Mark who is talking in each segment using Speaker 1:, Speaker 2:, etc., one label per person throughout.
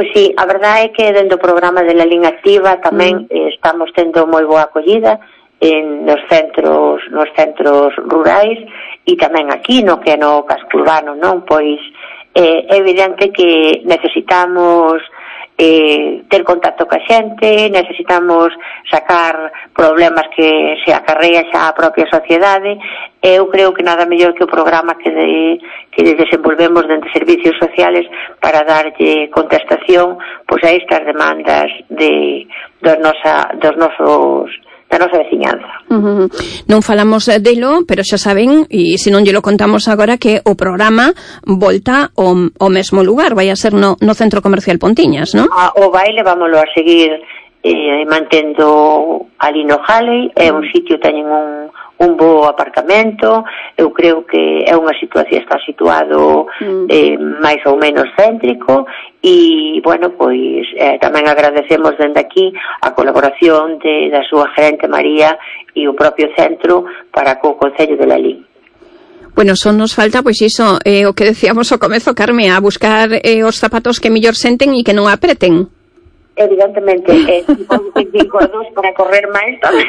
Speaker 1: Pois sí, a verdade é que dentro do programa de Lalín Activa tamén estamos tendo moi boa acollida nos centros rurais e tamén aquí no que é no casco urbano, non? Pois é evidente que necesitamos ter contacto ca xente, necesitamos sacar problemas que se acarrea xa a propia sociedade. Eu creo que nada mellor que o programa que desenvolvemos dentro de servicios sociales para darlle contestación pois a estas demandas da nosa veciñanza.
Speaker 2: Non falamos delo, pero xa saben, e se non lle lo contamos agora, que o programa volta ao mesmo lugar, vai a ser no Centro Comercial Pontiñas, non?
Speaker 1: O baile vámoslo a seguir mantendo ali no Halley, é un sitio, teñen un bo aparcamento, eu creo que é unha situación, está situado máis ou menos céntrico e, bueno, pois tamén agradecemos dende aquí a colaboración da súa gerente María e o propio centro para co Concello de Lalín.
Speaker 2: Bueno, só nos falta, pois iso, o que decíamos ao comezo, Carme, a buscar os zapatos que mellor senten e que non apreten.
Speaker 1: Evidentemente, se podes 5 para correr máis tamén.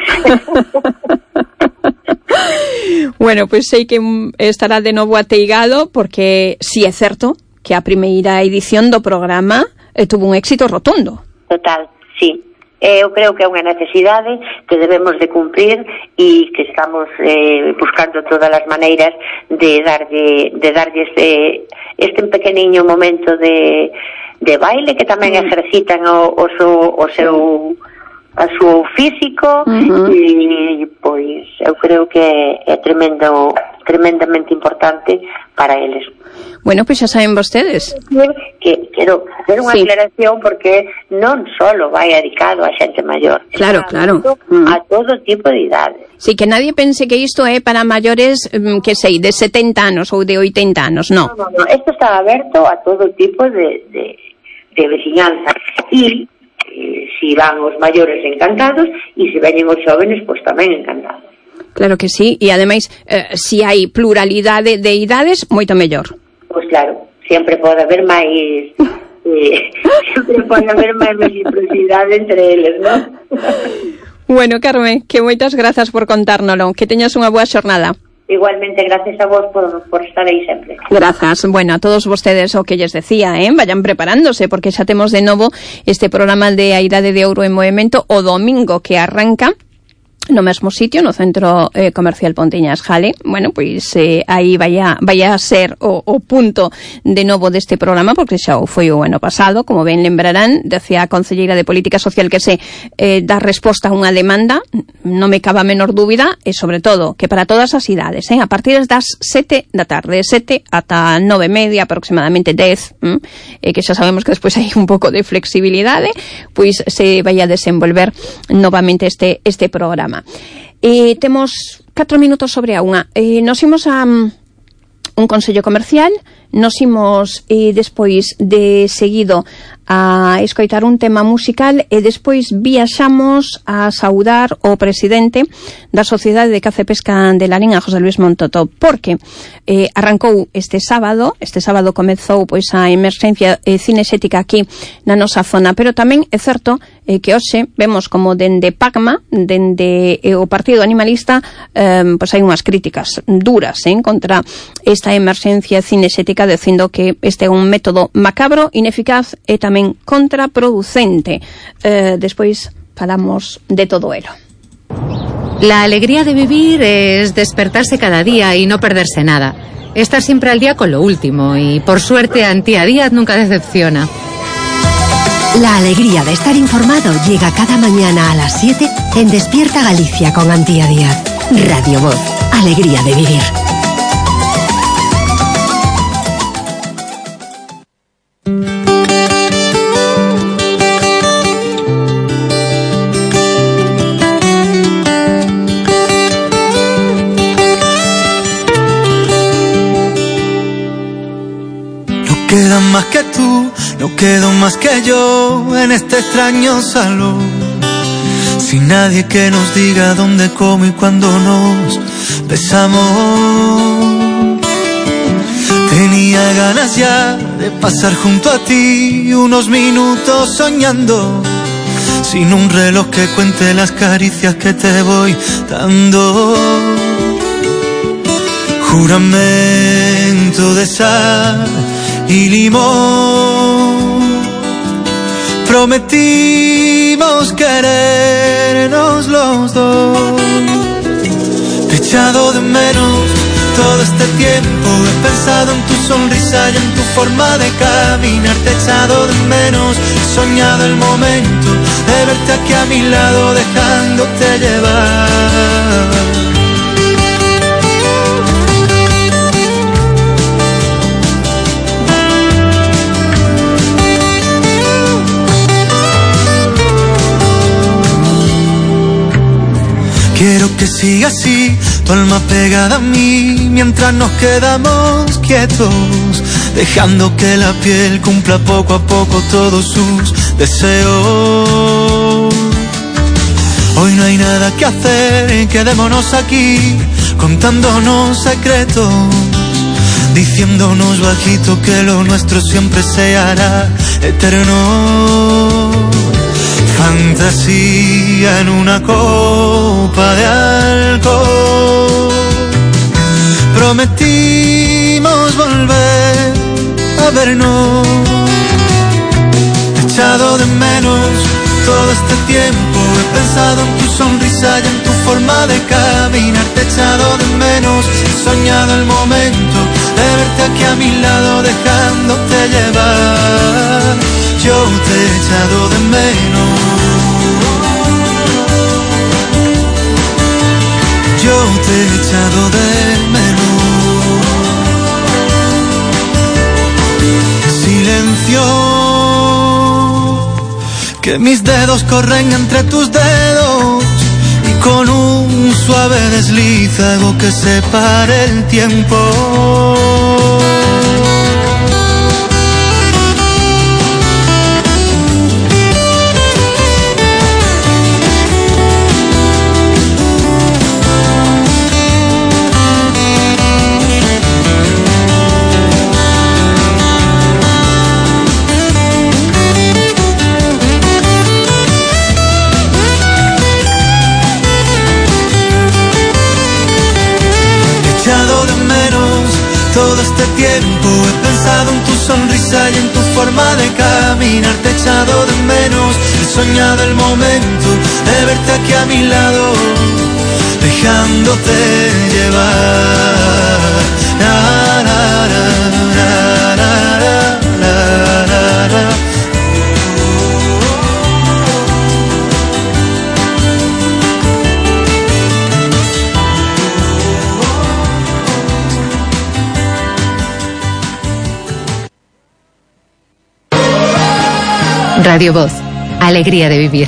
Speaker 2: Bueno, pois sei que estará de novo ateigado, porque si é certo que a primeira edición do programa tuvo un éxito rotundo.
Speaker 1: Total, sí. Eu creo que é unha necesidade que debemos de cumprir e que estamos buscando todas as maneiras de darlle este pequeniño momento de baile que tamén ejercitan o seu físico e pois eu creo que é tremendamente importante para eles.
Speaker 2: Bueno, pois xa saben vostedes
Speaker 1: que quero facer unha aclaración porque non solo vai dedicado a xente maior,
Speaker 2: claro.
Speaker 1: A todo tipo de idades.
Speaker 2: Sí, que nadie pense que isto é para maiores, que sei, de 70 anos ou de 80 anos, non.
Speaker 1: No, isto está aberto a todo tipo de veciñanza e si van os maiores encantados e se veñen os jóvenes, pois tamén encantados.
Speaker 2: Claro que sí, e ademais, si hai pluralidade de idades, moito mellor.
Speaker 1: Pois claro, sempre pode haber máis reciprocidade entre eles, non?
Speaker 2: Bueno, Carme, que moitas grazas por contárnolo, que teñas unha boa xornada.
Speaker 1: Igualmente, gracias a vos por estar aí sempre.
Speaker 2: Grazas. Bueno, a todos vostedes o que lles decía, vayan preparándose, porque xa temos de novo este programa de A Idade de Ouro en Movemento o domingo que arranca no mesmo sitio, no Centro Comercial Pontiñas Jale. Bueno, pois aí vai a ser o punto de novo deste programa, porque xa foi o ano pasado, como ben lembrarán, decía a concelleira de Política Social que se dá resposta a unha demanda, non me cabe a menor dúbida, e sobre todo que para todas as idades, a partir das 7 da tarde, 7 ata 9:30, aproximadamente 10, que xa sabemos que despois hai un pouco de flexibilidade, pois se vai a desenvolver novamente este programa. Temos 4 minutos sobre a unha. Nos imos a un consello comercial, nos imos despois de seguido a escoitar un tema musical e despois viaxamos a saudar o presidente da Sociedade de Caza e Pesca de Lalín, a José Luis Montoto, porque arrancou este sábado comezou pois a emerxencia cinexética aquí na nosa zona, pero tamén é certo que hoxe vemos como dende PACMA, dende o Partido Animalista, pois hai unhas críticas duras contra esta emerxencia cinexética, dicindo que este é un método macabro, ineficaz e tamén contraproducente. Despois falamos de todo ello.
Speaker 3: La alegría de vivir es despertarse cada día y no perderse nada. Estar siempre al día con lo último y, por suerte, Antía Díaz nunca decepciona.
Speaker 4: La alegría de estar informado llega cada mañana a las 7 en Despierta Galicia con Antía Díaz. Radio Voz. Alegría de vivir.
Speaker 5: Queda más que tú, no quedo más que yo en este extraño salón. Sin nadie que nos diga dónde, cómo y cuándo nos besamos. Tenía ganas ya de pasar junto a ti unos minutos soñando, sin un reloj que cuente las caricias que te voy dando. Juramento de sal y limón, prometimos querernos los dos. Te he echado de menos todo este tiempo, he pensado en tu sonrisa y en tu forma de caminar. Te he echado de menos, he soñado el momento de verte aquí a mi lado, dejándote llevar. Quiero que siga así, tu alma pegada a mí, mientras nos quedamos quietos, dejando que la piel cumpla poco a poco todos sus deseos. Hoy no hay nada que hacer, quedémonos aquí, contándonos secretos, diciéndonos bajito que lo nuestro siempre se hará eterno. Fantasía en una copa de alcohol, prometimos volver a vernos. Te he echado de menos todo este tiempo, he pensado en tu sonrisa y en tu forma de caminar. Te he echado de menos, he soñado el momento de verte aquí a mi lado, dejándote llevar. Yo te he echado de menos, yo te he echado de menos. Silencio, que mis dedos corren entre tus dedos, y con un suave desliz hago que se pare el tiempo. Todo este tiempo he pensado en tu sonrisa y en tu forma de caminar. Te he echado de menos, he soñado el momento de verte aquí a mi lado, dejándote llevar. La, la, la, la, la, la, la, la.
Speaker 3: Radio Voz, alegría de vivir.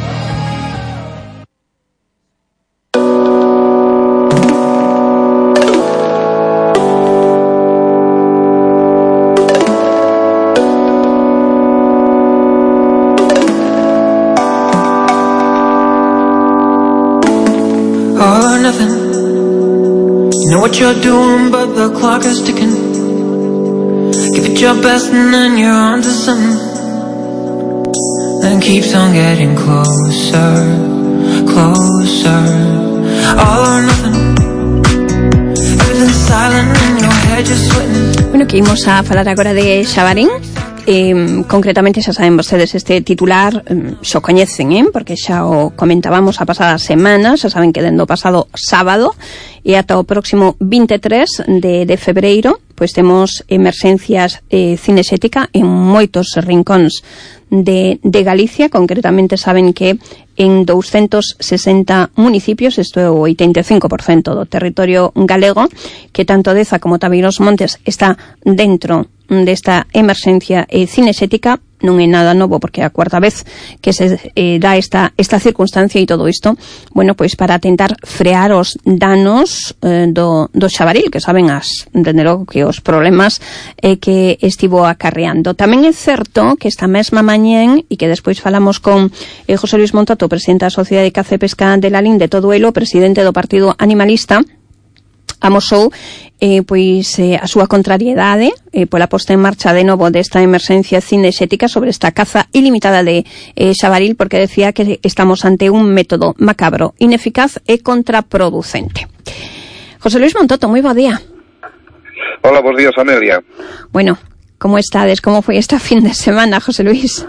Speaker 6: All or nothing. You know what you're doing, but the clock is ticking. Give it your best and then you're on to something. And keeps on getting closer, closer. All or nothing. Everything's silent in your head, you're sweating.
Speaker 2: Bueno, que imos a falar agora de Xabarín. Concretamente xa saben vostedes este titular, xo coñecen, porque xa o comentábamos a pasada semana. Xa saben que dende o pasado sábado e ata o próximo 23 de febreiro pois temos emerxencias cinexética en moitos rincóns de Galicia. Concretamente saben que en 260 municipios, isto é o 85% do territorio galego, que tanto Deza como Tabeiros Montes está dentro desta emerxencia cinexética. Non é nada novo porque é a cuarta vez que se dá esta circunstancia, e todo isto, bueno, pois para tentar frear os danos do xabaril, que saben dende logo que os problemas que estivo acarreando. Tamén é certo que esta mesma mañén, e que despois falamos con José Luis Montato, presidente da Sociedade de Caza e Pesca de Lalín, de todo elo, presidente do Partido Animalista, amosou pois a súa contrariedade pola posta en marcha de novo desta emerxencia cinexética sobre esta caza ilimitada de xabaril, porque decía que estamos ante un método macabro, ineficaz e contraproducente. José Luis Montoto, moi bo día.
Speaker 7: Hola, bons días, Amelia.
Speaker 2: Bueno, como estades? Como foi esta fin de semana, José Luis?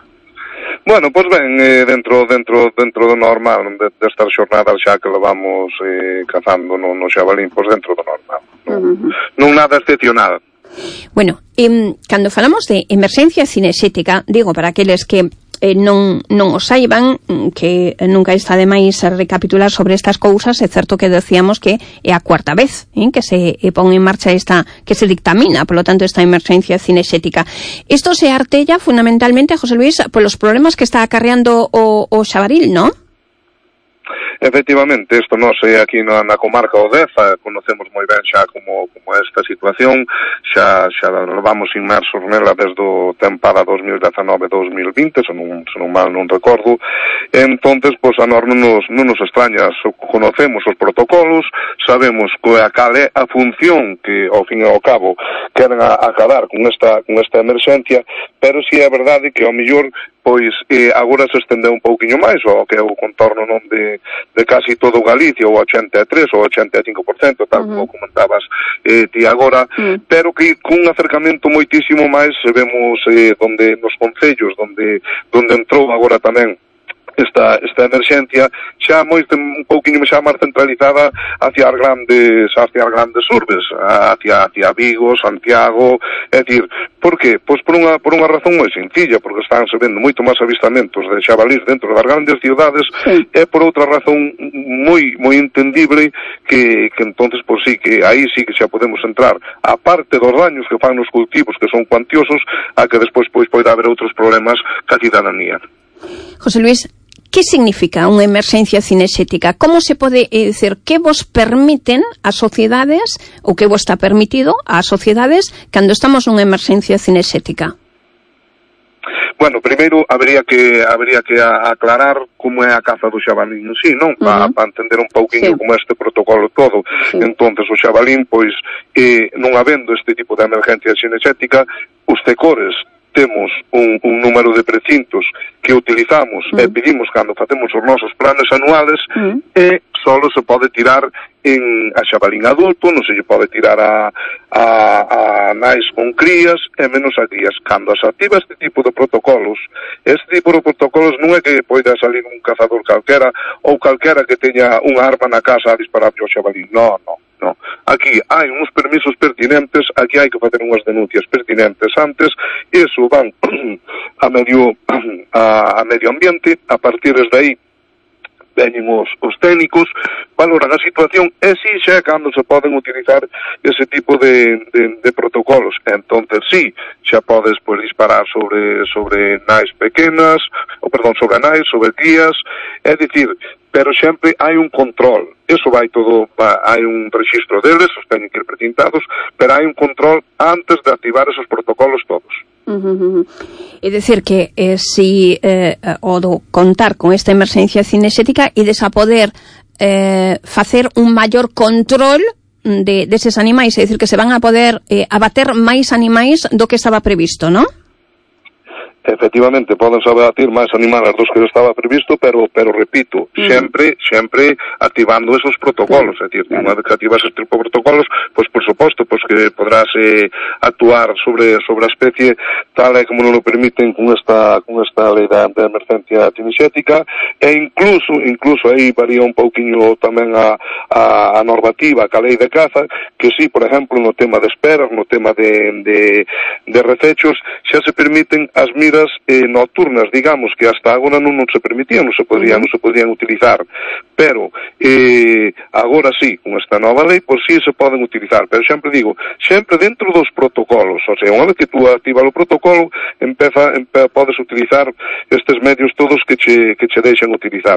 Speaker 7: Bueno, pois ben, dentro do normal, destas xornadas xa que levamos cazando no xabalín, pois dentro do normal. Non nada excepcional.
Speaker 2: Bueno, cando falamos de emerxencia cinexética, digo, para aqueles que non o saiban, que nunca está de máis recapitular sobre estas cousas, é certo que decíamos que é a cuarta vez que se pon en marcha que se dictamina, polo tanto, esta emerxencia cinexética. Isto se artella fundamentalmente, José Luis, polos problemas que está acarreando o xabaril, non?
Speaker 7: Efectivamente, isto nós aquí na comarca o Deza conocemos moi ben xa como esta situación, xa vamos inmersos nela desde o tempada 2019-2020, se non mal non recordo. Entonces, pois a nós non nos extraña, conocemos os protocolos, sabemos cal é a función que ao fin e ao cabo queren acabar con esta emerxencia, pero si é verdade que ao mellor pois agora se estendeu un pouquiño máis ao que é o contorno non de casi todo Galicia, o 83 ou 85%, tal como comentabas ti agora, pero que cun acercamento moitísimo máis vemos donde nos concellos donde entrou agora tamén esta emerxencia xa un pouquiño xa máis centralizada hacia as grandes urbes, hacia Vigo, Santiago, é dicir, por qué? Pois por unha razón moi sencilla, porque están se vendo moito máis avistamentos de xabalís dentro das grandes ciudades, e por outra razón moi entendible que entonces, pois sí, que aí sí que xa podemos entrar, a parte dos daños que fan nos cultivos, que son cuantiosos, a que despois pois pode haber outros problemas ca cidadanía.
Speaker 2: José Luis, que significa unha emerxencia cinexética? Como se pode dizer que vos permiten as sociedades, ou que vos está permitido ás sociedades cando estamos nunha emerxencia cinexética?
Speaker 7: Bueno, primeiro habería que aclarar como é a caza do xabalín en sí, non? Para entender un pouquinho como este protocolo todo. Entonces o xabalín, pois, non habendo este tipo de emergencia cinexética, os tecores temos un número de precintos que utilizamos e pedimos cando facemos os nosos planes anuales e solo se pode tirar a xabalín adulto, non se lle pode tirar a nais con crías e menos a crías. Cando se activa este tipo de protocolos non é que poida salir un cazador calquera ou calquera que teña unha arma na casa a disparar ao xabalín. Non. Aquí hai uns permisos pertinentes, aquí hai que facer unhas denuncias pertinentes antes, e iso van a medio ambiente, a partir de aí veñen os técnicos, valoran a situación e si xa cando se poden utilizar ese tipo de protocolos. Entonces sí, xa podes pois disparar sobre nais pequenas, sobre nais, sobre crías, é dicir, pero sempre hai un control. Eso vai todo, hai un registro deles, os teñen que ir precintados, pero hai un control antes de activar esos protocolos todos.
Speaker 2: É dicir que si o do contar con esta emerxencia cinexética ides a poder facer un maior control deses animais, é dicir que se van a poder abater máis animais do que estaba previsto, non?
Speaker 7: Efectivamente, podense abatir máis animales dos que estaba previsto, pero repito, sempre activando esos protocolos, é dicir, unha vez que activas estes protocolos, pois por suposto, pois que podrás actuar sobre a especie tal e como non lo permiten con esta lei de emergencia cinexética, e incluso aí varía un pouquiño tamén a normativa, a lei de caza, que si, por exemplo, no tema de esperas, no tema de recechos, xa se permiten as miras nocturnas, digamos, que hasta agora non se permitían, non se podían utilizar, pero agora sí, con esta nova lei, pois sí se poden utilizar, pero sempre digo, sempre dentro dos protocolos, o sea, unha vez que tú activas o protocolo, podes utilizar estes medios todos que che deixen utilizar.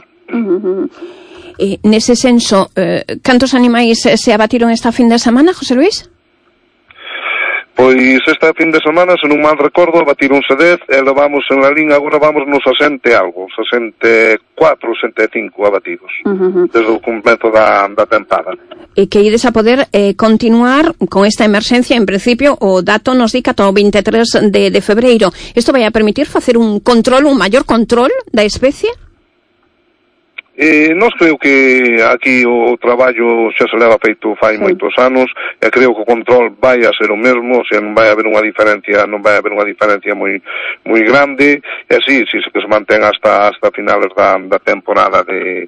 Speaker 2: Nese senso, cantos animais se abatiron esta fin de semana, José Luis?
Speaker 7: Pois esta fin de semana, se non mal recordo, batironse 10 e levamos en la liña, agora vamos nos 60 algo, 64, 65 abatidos, desde o comezo da tempada.
Speaker 2: E que ides a poder continuar con esta emerxencia, en principio, o dato nos dica ata o 23 de febreiro. Isto vai a permitir facer un maior control da especie?
Speaker 7: Nós creo que aquí o traballo xa se leva feito fai moitos anos e creo que o control vai a ser o mesmo, o sea, non vai haber unha diferencia moi grande, e así, se se mantén hasta finales da temporada de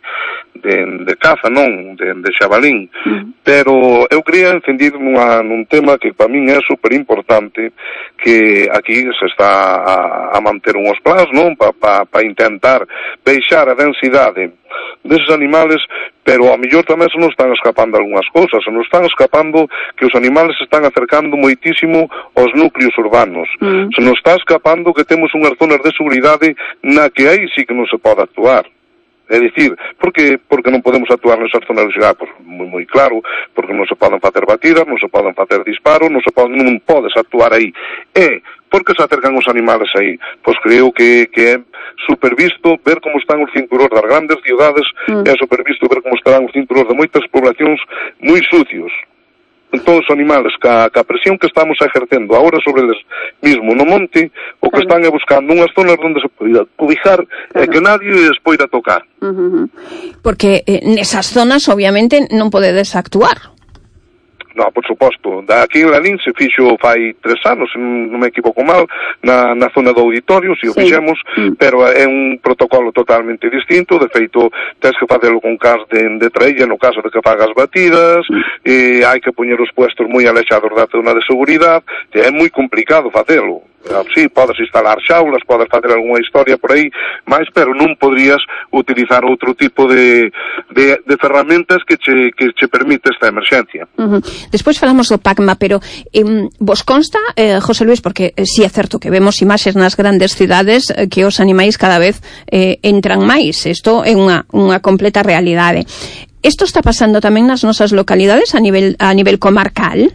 Speaker 7: caza, non, de xabalín. Pero eu quería encendir nun tema que para min é super importante, que aquí se está a manter unhos plans, non, para intentar baixar a densidade deses animales, pero a mellor tamén se nos están escapando algunhas cousas, se nos están escapando que os animales se están acercando moitísimo aos núcleos urbanos, se nos está escapando que temos unhas zonas de seguridade na que aí sí que non se pode actuar. É dicir, porque non podemos actuar nesas zonas de seguridade? Pois moi claro, porque non se poden facer batidas, non se poden facer disparos, non podes actuar aí. Porque se acercan os animales aí? Pois creo que é supervisto ver como están os cinturós das grandes ciudades, é supervisto ver como estarán os cinturós de moitas poblacións moi sucios. Entón, os animales, ca presión que estamos ejercendo agora sobre eles mismo no monte, o que están é buscando unhas zonas onde se poida cobijar e que nadie les poida tocar.
Speaker 2: Porque nesas zonas, obviamente, non podedes actuar.
Speaker 7: No, por suposto. Aquí en Lalín se fixo fai 3 anos, se non me equivoco mal, na zona do auditorio, se o fixemos, pero é un protocolo totalmente distinto. De feito, tens que facelo con cas de trailla no caso de que fagas batidas, e hai que poñer os puestos moi alexados da zona de seguridade, é moi complicado facelo. Sí, podes instalar xaulas, podes facer algunha historia por aí, pero non podrías utilizar outro tipo de ferramentas que che permite esta emerxencia.
Speaker 2: Despois falamos do PACMA, pero vos consta, José Luis, porque si é certo que vemos imaxes nas grandes cidades que os animais cada vez entran máis, isto é unha completa realidade. Isto está pasando tamén nas nosas localidades a nivel comarcal?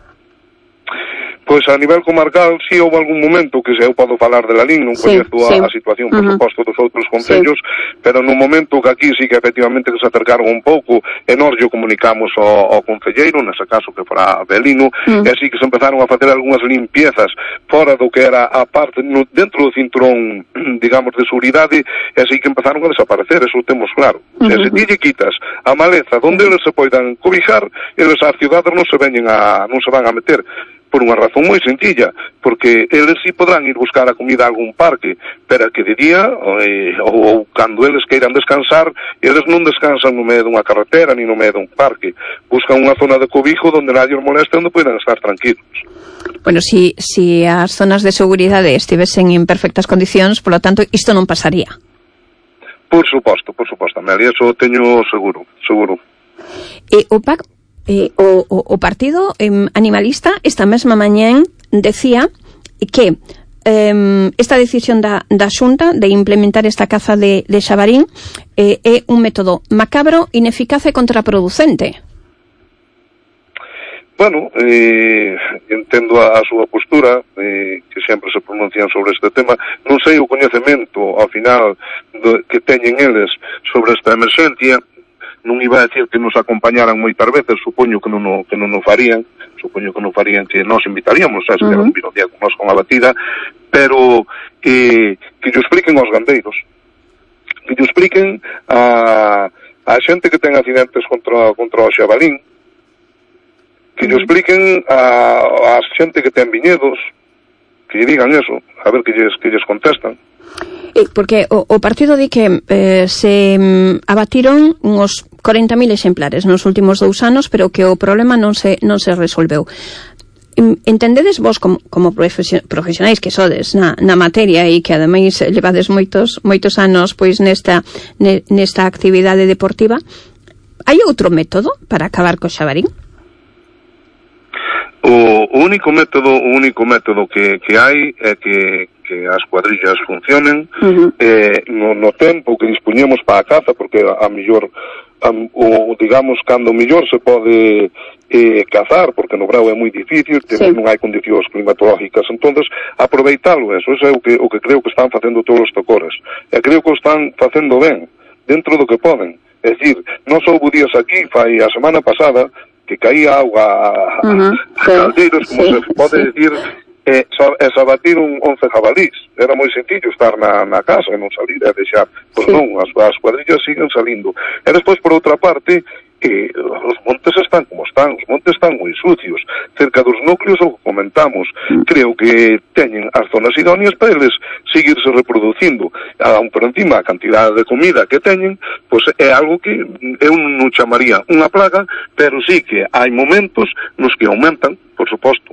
Speaker 7: Pois a nivel comarcal, si houve algún momento que eu podo falar de Lalín, non coñezo a situación, por suposto, dos outros concellos, pero no momento que aquí sí que efectivamente que se acercaron un pouco, e nós yo comunicamos ao concelleiro, nese caso que fora Belino, e así que se empezaron a facer algunhas limpiezas fora do que era a parte, dentro do cinturón, digamos, de seguridade, e así que empezaron a desaparecer, eso temos claro. Se ti lle quitas a maleza donde eles se poidan cobijar, eles ás ciudades non se van a meter, por unha razón moi sencilla, porque eles si podrán ir buscar a comida a algún parque, pero que de día, ou cando eles queiran descansar, eles non descansan no medio dunha carretera, ni no medio dun parque. Buscan unha zona de cobijo onde nadie os moleste, onde poidan estar tranquilos.
Speaker 2: Bueno, si as zonas de seguridade estivesen en perfectas condicións, polo tanto, isto non pasaría.
Speaker 7: Por suposto, Amelia, eso teño seguro.
Speaker 2: E o PAC o partido animalista esta mesma mañán decía que esta decisión da Xunta de implementar esta caza de xabarín é un método macabro, ineficaz e contraproducente.
Speaker 7: Bueno, entendo a súa postura, que sempre se pronuncian sobre este tema. Non sei o coñecemento, ao final, que teñen eles sobre esta emerxencia. Non iba a decir que nos acompañaran moitas veces, supoño que non o farían, que nos invitaríamos, sabes, que un vino día con nos con a batida, pero que lle expliquen aos gandeiros, que lle expliquen a xente que ten accidentes contra o xabalín, que lle expliquen a xente que ten viñedos, que lle digan eso, a ver que lles contestan.
Speaker 2: Porque o partido di que se abatiron uns 40.000 exemplares nos últimos 2 anos, pero que o problema non se resolveu. Entendedes vos como profesionais que sodes na materia e que ademais levades moitos anos pois nesta actividade deportiva, hai outro método para acabar co xabarín?
Speaker 7: O único método que hai é que as cuadrillas funcionen no tempo que dispoñemos para a caza, porque a mellor digamos, cando mellor se pode cazar, porque no verao é moi difícil, non hai condicións climatológicas, entonces aproveitalo eso é o que creo que están facendo todos os tocores, e creo que o están facendo ben, dentro do que poden. É dicir, non houbo días aquí, fai a semana pasada, que caía auga a caldeiros, como se pode dicir, e se abatiron 11 jabalís. Era moi sencillo estar na casa e non salir e deixar. Pois non, as cuadrillas siguen salindo. E despois, por outra parte, os montes están como están, os montes están moi sucios. Cerca dos núcleos, o que comentamos, creo que teñen as zonas idóneas para eles seguirse reproducindo. Aún por encima, a cantidade de comida que teñen, pois é algo que eu non chamaría unha plaga, pero sí que hai momentos nos que aumentan, por suposto.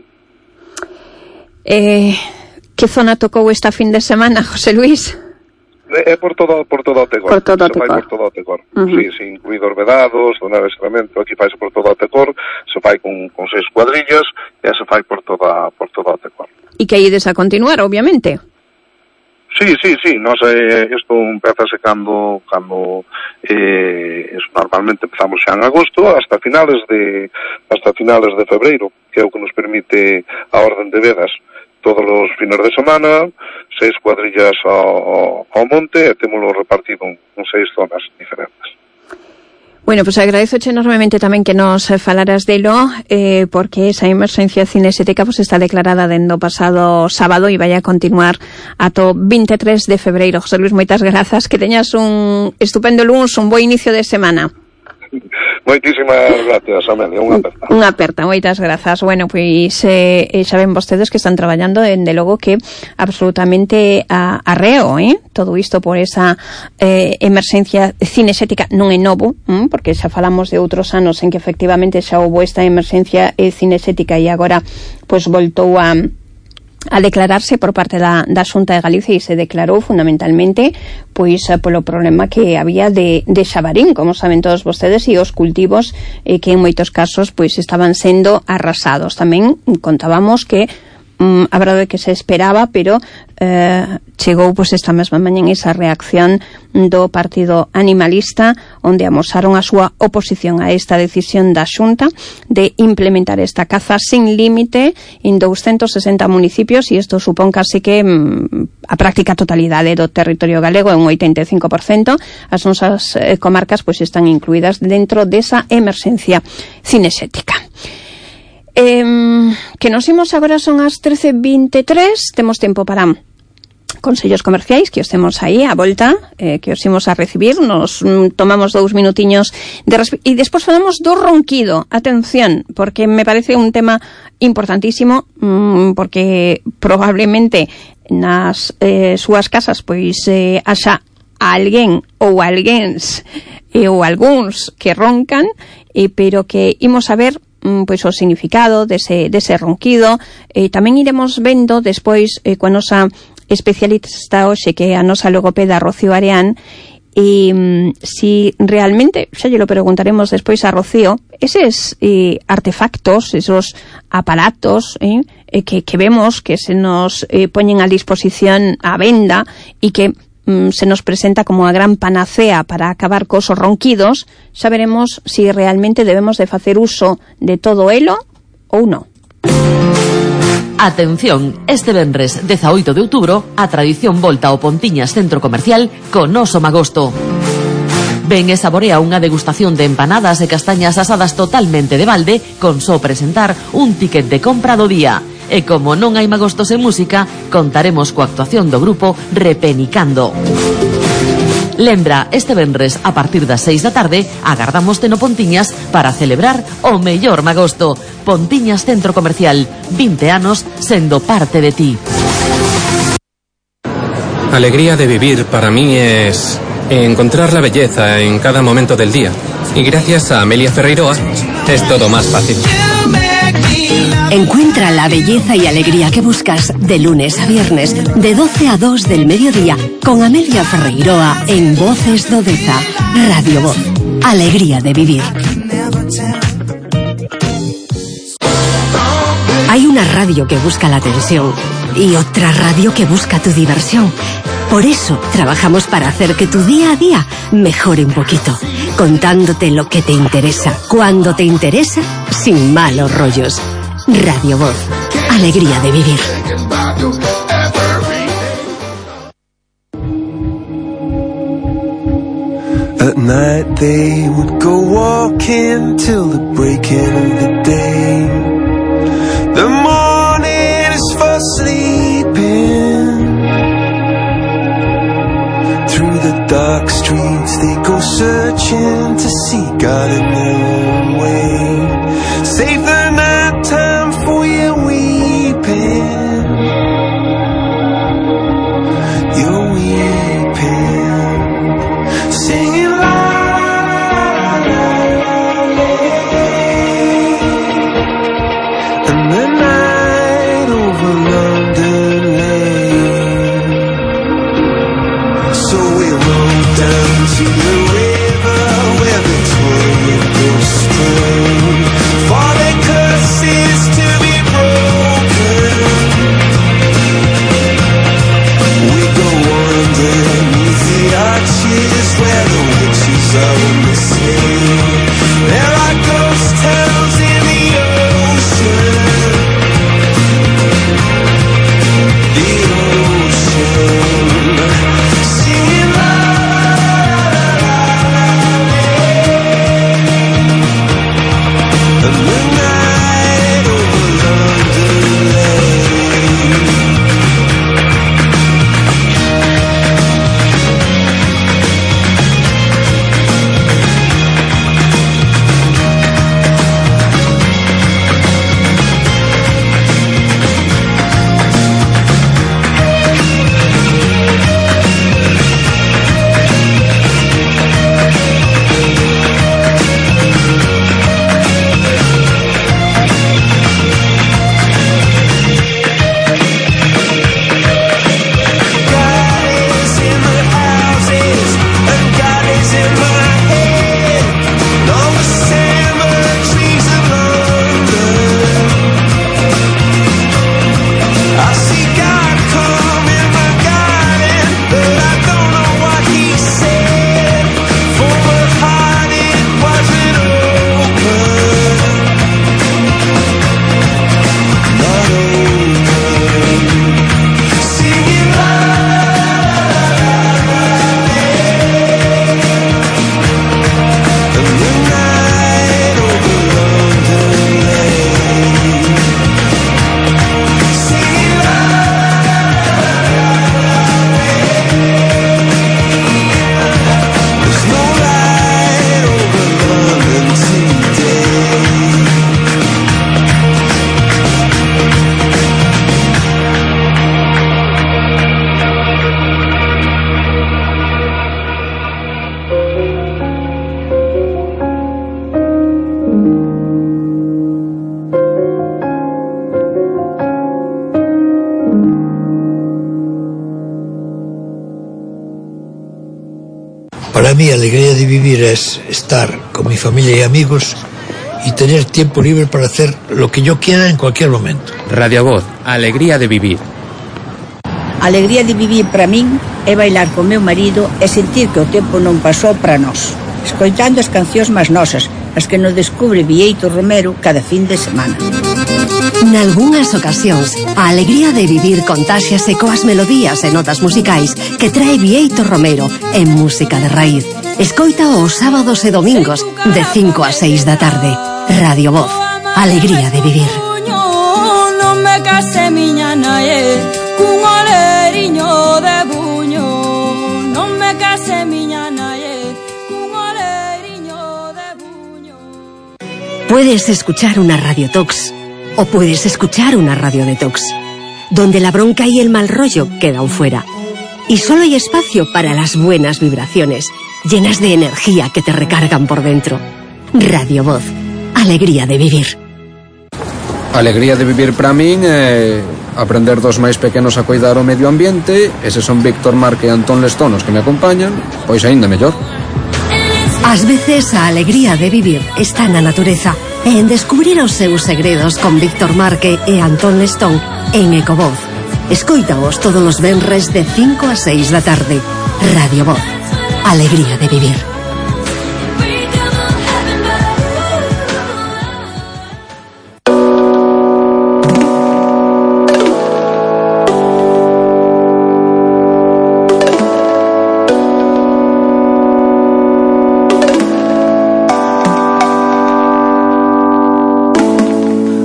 Speaker 2: Que zona tocou esta fin de semana, José Luis?
Speaker 7: É por todo o Tegor.
Speaker 2: Por todo o
Speaker 7: Tegor. Se fai por todo o Tegor. Sí, incluídos Vedados, zona de Sacramento, aquí faise por todo o Tegor, se fai con 6 cuadrillas, e se fai por todo o Tegor.
Speaker 2: E que ides a continuar, obviamente.
Speaker 7: Sí, nos isto empezase cando normalmente empezamos xa en agosto hasta finales de febreiro, que é o que nos permite a orden de vedas. Todos os fines de semana, 6 cuadrillas ao monte, e témolo repartido en 6 zonas diferentes.
Speaker 2: Bueno, pues agradezoche enormemente tamén que nos falaras delo, porque esa emerxencia cinesética pues está declarada dendo pasado sábado e vai a continuar ato 23 de febreiro. José Luis, moitas grazas, que teñas un estupendo luns, un bo inicio de semana.
Speaker 7: Moitísimas gracias, Amelia, unha aperta,
Speaker 2: moitas grazas. Bueno, pois xa ven vostedes que están traballando, dende logo que absolutamente arreo, todo isto por esa emerxencia cinesética. Non é novo, porque xa falamos de outros anos en que efectivamente xa houbo esta emerxencia cinesética e agora pois voltou a declararse por parte da Xunta de Galicia, e se declarou fundamentalmente pois polo problema que había de xabarín, como saben todos vostedes, e os cultivos que en moitos casos pois estaban sendo arrasados. Tamén contábamos que a verdade que se esperaba, pero chegou pois esta mesma mañá esa reacción do Partido Animalista, onde amosaron a súa oposición a esta decisión da Xunta de implementar esta caza sin límite en 260 municipios, e isto supón casi que a práctica totalidade do territorio galego, é un 85%. As nosas comarcas pois están incluídas dentro desa emerxencia cinesética. Que nos imos agora, son as 13:23, temos tempo para consellos comerciais, que os temos aí a volta, que os imos a recibir, nos tomamos 2 minutiños e despois falamos do ronquido. Atención, porque me parece un tema importantísimo, porque probablemente nas súas casas pois haxa alguén ou alguéns ou algúns que roncan, pero que imos a ver pois o significado dese ronquido. Tamén iremos vendo despois coa nosa especialista hoxe, que é a nosa logopeda Rocío Areán, e si realmente, xa lle lo preguntaremos despois a Rocío, eses artefactos, esos aparatos que vemos que se nos poñen a disposición a venda e que se nos presenta como a gran panacea para acabar cos ronquidos, xa veremos si realmente debemos de facer uso de todo elo ou non.
Speaker 8: Atención, este venres 18 de outubro a tradición volta ao Pontiñas Centro Comercial con Oso Magosto. Ven e saborea unha degustación de empanadas e castañas asadas totalmente de balde, con só presentar un ticket de compra do día. E como non hai magostos en música, contaremos coa actuación do grupo Repenicando. Lembra, este venres a partir das 6 da tarde agardámoste no Pontiñas para celebrar o mellor magosto. Pontiñas Centro Comercial, 20 anos sendo parte de ti.
Speaker 9: Alegría de vivir para mí es encontrar la belleza en cada momento del día. Y gracias a Amelia Ferreiroa es todo más fácil.
Speaker 4: Encuentra la belleza y alegría que buscas de lunes a viernes, de 12 a 2 del mediodía, con Amelia Ferreiroa en Voces do Deza. Radio Voz. Alegría de vivir. Hay una radio que busca la atención y otra radio que busca tu diversión. Por eso trabajamos para hacer que tu día a día mejore un poquito, contándote lo que te interesa, cuando te interesa, sin malos rollos. Radio Voz, alegría de vivir.
Speaker 10: At night they would go walking till the breaking of the day. The morning is for sleeping. Through the dark streets they go searching to see God in their own way. Save the night time for your weeping. You're weeping. Singing la la la la. And the night over London lay. So we rode down to the river where Victoria goes astray. For their curses to be broken, we go underneath the arches where the witches are in the sea. There are ghost towns in the ocean. The ocean. Singing la la la la. And the night over London lay.
Speaker 11: Para mí, alegría de vivir es estar con mi familia y amigos y tener tiempo libre para hacer lo que yo quiera en cualquier momento.
Speaker 9: Radio Voz, alegría de vivir.
Speaker 12: Alegría de vivir para min é bailar con meu marido e sentir que o tempo non pasou para nós, escoitando as cancións máis nosas, as que nos descubre Bieito Romero cada fin de semana.
Speaker 4: Nalgúnas ocasións, a alegría de vivir contáxiase coas melodías e notas musicais que trae Bieito Romero en música de raíz. Escoita os sábados e domingos de 5 a 6 da tarde. Radio Voz, alegría de vivir.
Speaker 13: Non me case miña nae cun oleriño de buño. Non me case miña nae cun oleriño de buño.
Speaker 4: Puedes escuchar una Radio Tox o puedes escuchar una radio detox, donde la bronca y el mal rollo quedan fuera. Y solo hay espacio para las buenas vibraciones, llenas de energía que te recargan por dentro. Radio Voz, alegría de vivir.
Speaker 14: Alegría de vivir para min é aprender dos máis pequenos a cuidar o medio ambiente. Eses son Víctor Marque e Antón Lestón os que me acompañan, pois aínda mellor.
Speaker 4: Ás veces a alegría de vivir está na natureza e en descubrir os seus segredos con Víctor Marque e Antón Lestón en Ecovoz. Escóitaos todos os venres de 5 a 6 da tarde. Radio Voz, alegría de vivir.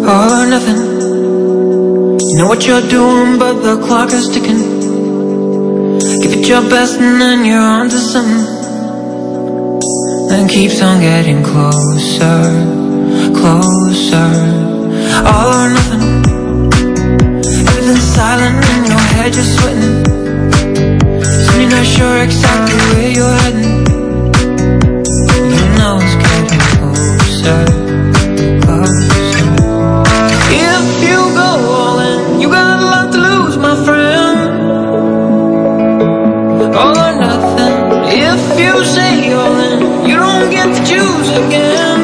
Speaker 6: All or nothing. You know what you're doing, but the clock is ticking. Give it your best and then you're on to something. Then keeps on getting closer, closer. All or nothing. Everything's silent in your head, you're sweating. So you're not sure exactly where you're heading. You know it's getting closer, closer. If you go all in, you got a lot to lose, my friend. All or nothing. If you say all in, you don't get to choose again.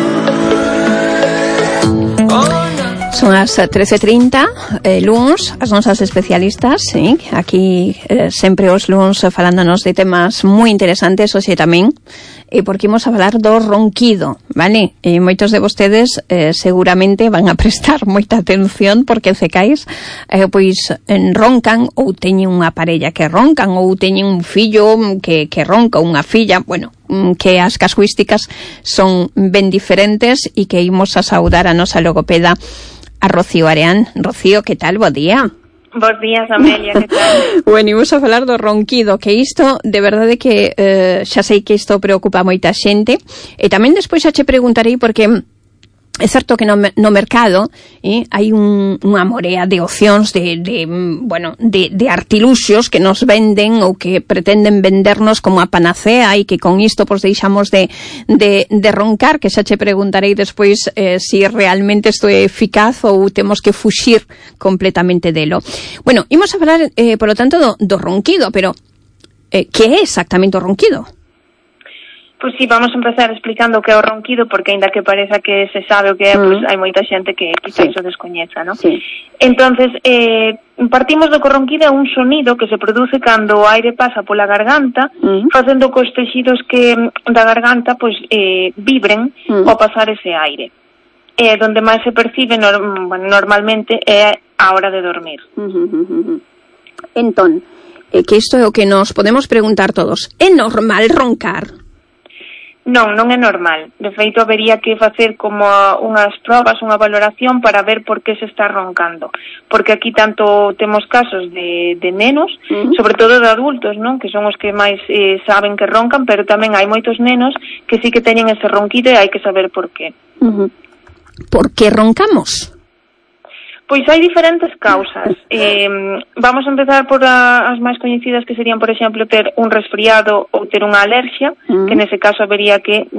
Speaker 2: Son as 13:30, luns, as nosas especialistas, sí, aquí sempre os luns falándonos de temas moi interesantes, hoxe tamén, porque imos a falar do ronquido, vale? E moitos de vostedes seguramente van a prestar moita atención porque cecais, pois roncan ou teñen unha parella que roncan ou teñen un fillo que ronca, unha filla, bueno, que as casuísticas son ben diferentes e que imos a saudar a nosa logopeda a Rocío Areán. Rocío, que tal? Bo día.
Speaker 15: Bos días, Amelia, que tal?
Speaker 2: Bueno, imos a falar do ronquido, que isto, de verdade que xa sei que isto preocupa moita xente, e tamén despois xa che preguntarei porque é certo que no mercado hai unha morea de opcións de artiluxios que nos venden ou que pretenden vendernos como a panacea e que con isto pues deixamos de roncar, que xa che preguntarei despois si realmente isto é eficaz ou temos que fuxir completamente delo. Bueno, imos a falar polo tanto do ronquido, pero que é exactamente o ronquido?
Speaker 15: Pois sí, vamos a empezar explicando o que é o ronquido, porque aínda que pareza que se sabe o que é, pois hai moita xente que iso descoñeza, non? Sí. Entonces, partimos do que o ronquido é un sonido que se produce cando o aire pasa pola garganta, facendo que os texidos que da garganta pois vibren ao pasar ese aire. Donde máis se percibe normalmente é a hora de dormir.
Speaker 2: Entón, que isto é o que nos podemos preguntar todos. É normal roncar?
Speaker 15: Non é normal. De feito, habería que facer como unhas probas, unha valoración para ver por que se está roncando. Porque aquí tanto temos casos de nenos, sobre todo de adultos, non? Que son os que máis saben que roncan, pero tamén hai moitos nenos que sí que teñen ese ronquido e hai que saber por qué.
Speaker 2: Por que roncamos?
Speaker 15: Pois hai diferentes causas. Vamos a empezar por as máis coñecidas, que serían, por exemplo, ter un resfriado ou ter unha alerxia, que nese caso habería que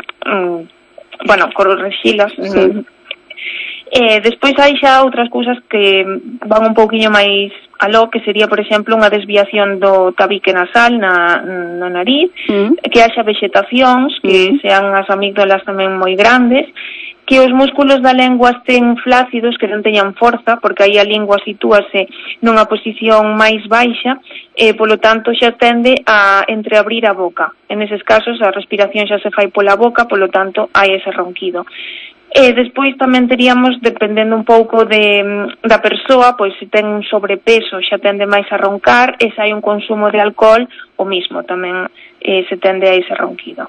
Speaker 15: correxilas. Despois hai xa outras cousas que van un pouquiño máis aló, que sería, por exemplo, unha desviación do tabique nasal na nariz, que haxa vexetacións, que sean as amígdalas tamén moi grandes, que os músculos da lengua estén flácidos, que non teñan forza, porque aí a lingua sitúase nunha posición máis baixa, polo tanto xa tende a entreabrir a boca. En eses casos a respiración xa se fai pola boca, polo tanto hai ese ronquido. Despois tamén teríamos, dependendo un pouco da persoa, pois se ten un sobrepeso xa tende máis a roncar, e se hai un consumo de alcohol, o mismo, tamén se tende a ese ronquido.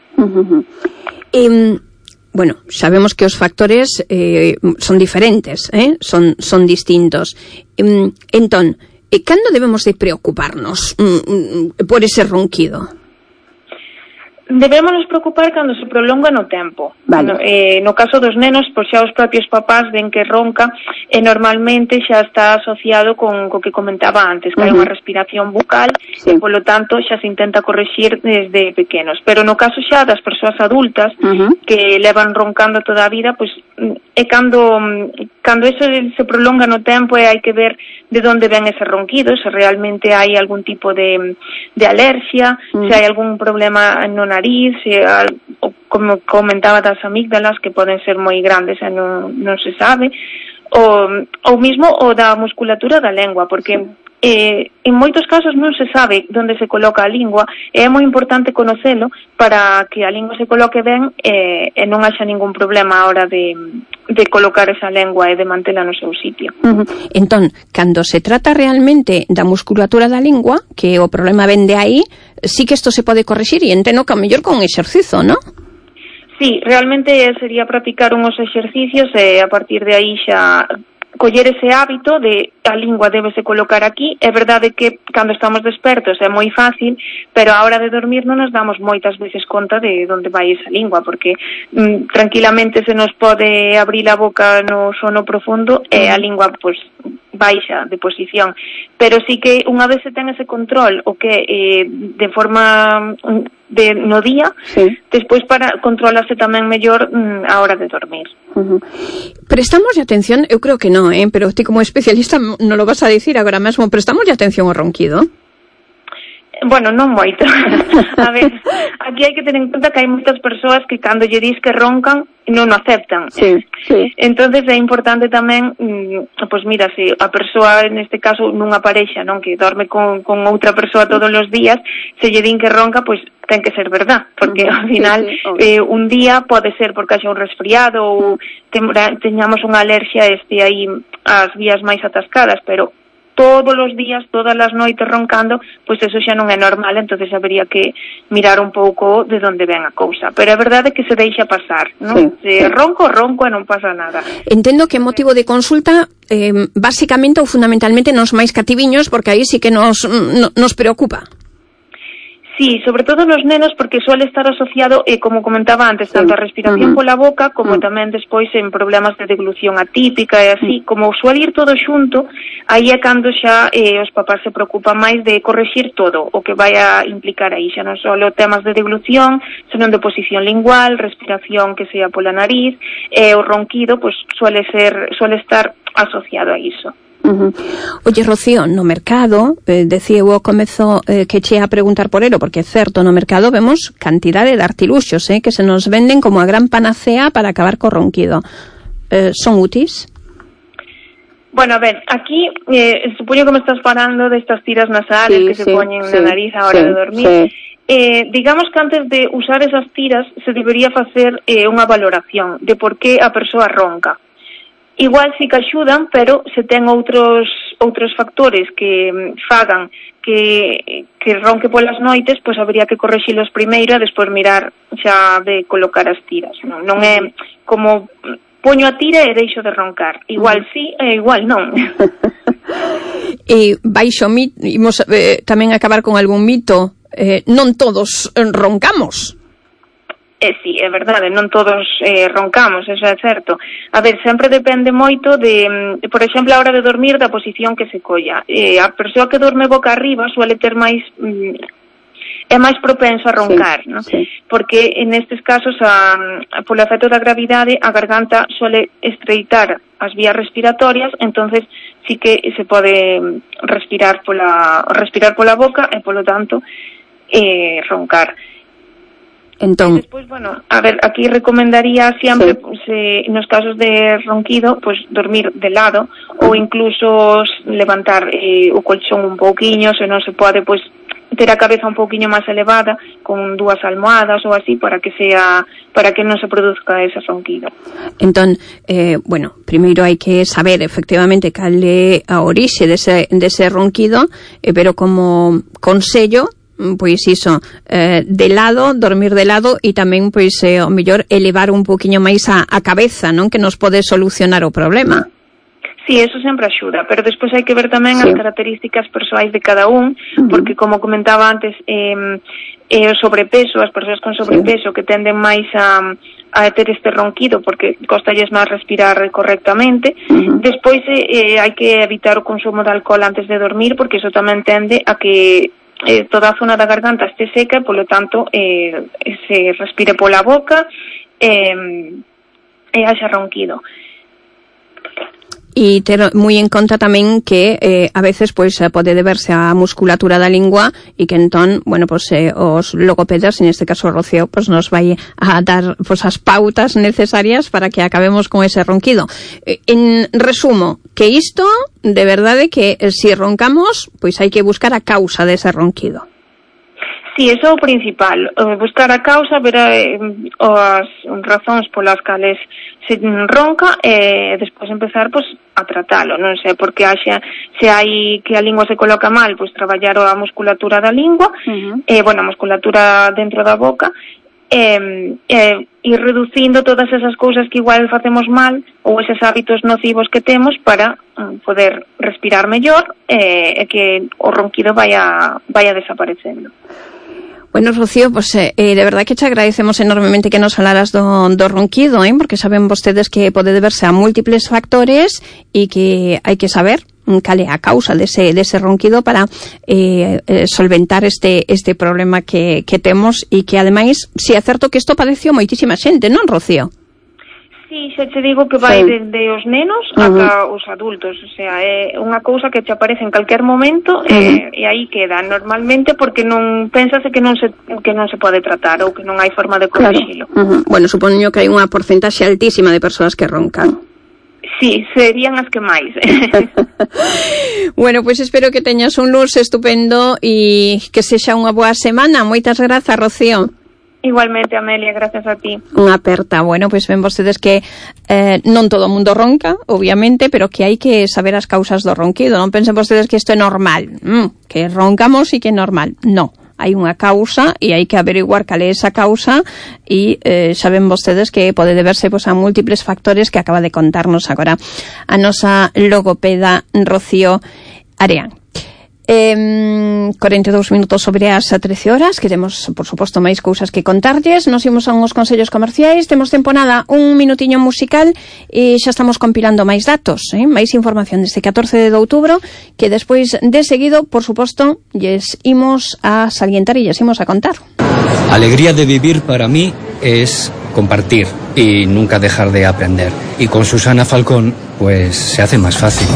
Speaker 2: Bueno, sabemos que os factores son diferentes, son distintos. Entón, cando debemos de preocuparnos por ese ronquido?
Speaker 15: Debemos nos preocupar cando se prolonga no tempo.
Speaker 2: Vale.
Speaker 15: No caso dos nenos, pois xa os propios papás ven que ronca, e normalmente xa está asociado con co que comentaba antes, que hai unha respiración bucal, e polo tanto xa se intenta correxir desde pequenos. Pero no caso xa das persoas adultas que levan roncando toda a vida, pois é cando eso se prolonga no tempo, e hai que ver de onde ven ese ronquido, se realmente hai algún tipo de alerxia, se hai algún problema no nariz, como comentaba das amígdalas, que poden ser moi grandes e non se sabe, ou mismo o da musculatura da lengua, porque en moitos casos non se sabe onde se coloca a lingua, e é moi importante conocelo para que a lingua se coloque ben e non haxa ningún problema a hora de colocar esa lengua e de mantela no seu sitio.
Speaker 2: Entón, cando se trata realmente da musculatura da lingua, que o problema ven de aí, sí que isto se pode correxir, e entendo que a mellor con exercizo, non?
Speaker 15: Sí, realmente sería practicar unhos exercicios e a partir de aí xa coller ese hábito de a lingua débese colocar aquí. É verdade que cando estamos despertos é moi fácil, pero a hora de dormir non nos damos moitas veces conta de onde vai esa lingua, porque tranquilamente se nos pode abrir a boca no sono profundo e a lingua pois baixa de posición, pero sí que unha vez se ten ese control o que de forma no día, despois para controlarse tamén mellor a hora de dormir.
Speaker 2: Prestamos atención, eu creo que non, pero ti como especialista non lo vas a dicir agora mesmo, prestamos atención ao ronquido?
Speaker 15: Bueno, non moito. A ver, aquí hai que ter en conta que hai moitas persoas que cando lle dis que roncan non o aceptan.
Speaker 2: Sí.
Speaker 15: Entonces é importante tamén, pois mira, se a persoa neste caso nunha parexa, non, que dorme con outra persoa todos os días, se lle din que ronca, pois ten que ser verdad, porque ao final un día pode ser porque haxa un resfriado ou teñamos unha alerxia aí as vías máis atascadas, pero todos os días, todas as noites roncando, pois eso xa non é normal, entonces habería que mirar un pouco de onde ven a cousa. Pero é verdade que se deixa pasar, non? Se ronco e non pasa nada.
Speaker 2: Entendo que é motivo de consulta basicamente ou fundamentalmente nos máis cativiños, porque aí sí que nos preocupa.
Speaker 15: Sí, sobre todo nos nenos, porque suele estar asociado, como comentaba antes, tanto a respiración pola boca como tamén despois en problemas de deglución atípica e así, como suele ir todo xunto, aí é cando xa os papás se preocupan máis de correxir todo o que vai a implicar aí, xa non só temas de deglución, senón de posición lingual, respiración que sea pola nariz, e o ronquido pois suele estar asociado a iso.
Speaker 2: Oye, Rocío, no mercado, decía eu ao comezo que che a preguntar por elo, porque é certo, no mercado vemos cantidade de artiluxos que se nos venden como a gran panacea para acabar co ronquido. Son úteis?
Speaker 15: Bueno, a ver, aquí supoño que me estás falando destas tiras nasales que se poñen na nariz a hora de dormir. Digamos que antes de usar esas tiras se debería facer unha valoración de por que a persoa ronca. Igual sí que axudan, pero se ten outros factores que fagan que ronque polas noites, pois habría que correxilos primeiro e despois mirar xa de colocar as tiras. Non é como poño a tira e deixo de roncar. Igual sí e igual non.
Speaker 2: E baixo mito, imos tamén acabar con algún mito, non todos roncamos.
Speaker 15: Sí, é verdade, non todos roncamos, eso é certo. A ver, sempre depende moito de, por exemplo, a hora de dormir, da posición que se colla. A persoa que dorme boca arriba suele ter máis é máis propenso a roncar, non? Porque en estes casos polo efecto da gravidade a garganta suele estreitar as vías respiratorias, entonces sí que se pode respirar pola boca e polo tanto roncar.
Speaker 2: Entón,
Speaker 15: despois, bueno, a ver, aquí recomendaría sempre nos casos de ronquido, pues dormir de lado ou incluso levantar o colchón un pouquiño, se non se pode, pues ter a cabeza un pouquiño máis elevada con 2 almohadas ou así para que non se produzca ese ronquido.
Speaker 2: Entón, bueno, primeiro hai que saber efectivamente cal é a orixe dese ronquido, pero como consello, pois iso, de lado, dormir de lado e tamén, pois, o mellor elevar un poquinho máis a cabeza, non? Que nos pode solucionar o problema.
Speaker 15: Sí, eso sempre axuda, pero despois hai que ver tamén as características persoais de cada un, porque como comentaba antes, o sobrepeso, as persoas con sobrepeso que tenden máis a ter este ronquido porque costalles máis respirar correctamente. Despois hai que evitar o consumo de alcohol antes de dormir, porque eso tamén tende a que toda a zona da garganta este seca e polo tanto se respire pola boca e haxa ronquido.
Speaker 2: E ter moi en conta tamén que a veces pois pode deberse á musculatura da lingua e que entón, bueno, pois os logopedas, en este caso Rocío, pois nos vai a dar pois as pautas necesarias para que acabemos con ese ronquido. En resumo, que isto de verdade que se roncamos, pois hai que buscar a causa dese ronquido.
Speaker 15: Sí, eso é o principal, buscar a causa, ver as razóns polas cales se ronca e despois empezar pois a tratalo, non sei, porque se hai que a lingua se coloca mal, pois traballar a musculatura da lingua, bueno, a musculatura dentro da boca, ir reducindo todas esas cousas que igual facemos mal ou eses hábitos nocivos que temos para poder respirar mellor e que o ronquido vaya desaparecendo.
Speaker 2: Bueno, Rocío, pues de verdad que te agradecemos enormemente que nos falaras do ronquido, porque saben vostedes que pode deberse a múltiples factores e que hai que saber cal é a causa dese ronquido para solventar este problema que temos e que ademais, si é certo que isto padeceu moitísima xente, non, Rocío?
Speaker 15: Sí, xa te digo que vai desde os nenos ata os adultos, o sea, é unha cousa que te aparece en calquer momento e aí queda normalmente porque non pénsase que non se pode tratar ou que non hai forma de corrixilo.
Speaker 2: Claro. Bueno, supoño que hai unha porcentaxe altísima de persoas que roncan.
Speaker 15: Sí, serían as que máis.
Speaker 2: Bueno, pois espero que teñas un luns estupendo e que sexa unha boa semana. Moitas grazas, Rocío.
Speaker 15: Igualmente, Amelia, gracias a ti.
Speaker 2: Unha aperta. Bueno, pois ven vostedes que non todo o mundo ronca, obviamente, pero que hai que saber as causas do ronquido. Non pensen vostedes que isto é normal, que roncamos e que é normal. Non. Hai unha causa e hai que averiguar cal é esa causa e saben vostedes que pode deberse a múltiples factores que acaba de contarnos agora a nosa logopeda Rocío Areán. 42 minutos sobre as 13 horas, que temos, por suposto, máis cousas que contarlles. Nos imos a uns consellos comerciais, temos tempo nada, un minutiño musical e xa estamos compilando máis datos, máis información desde 14 de outubro, que despois de seguido, por suposto, lles imos a salientar e lles imos a contar.
Speaker 16: Alegría de vivir para mí es compartir y nunca dejar de aprender. Y con Susana Falcón, pues se hace más fácil.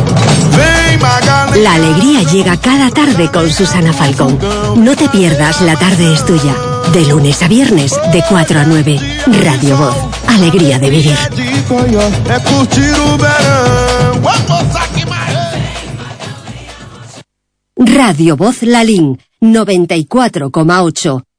Speaker 4: La alegría llega cada tarde con Susana Falcón. No te pierdas La tarde es tuya. De lunes a viernes, de 4 a 9. Radio Voz. Alegría de vivir. Radio Voz Lalín, 94,8.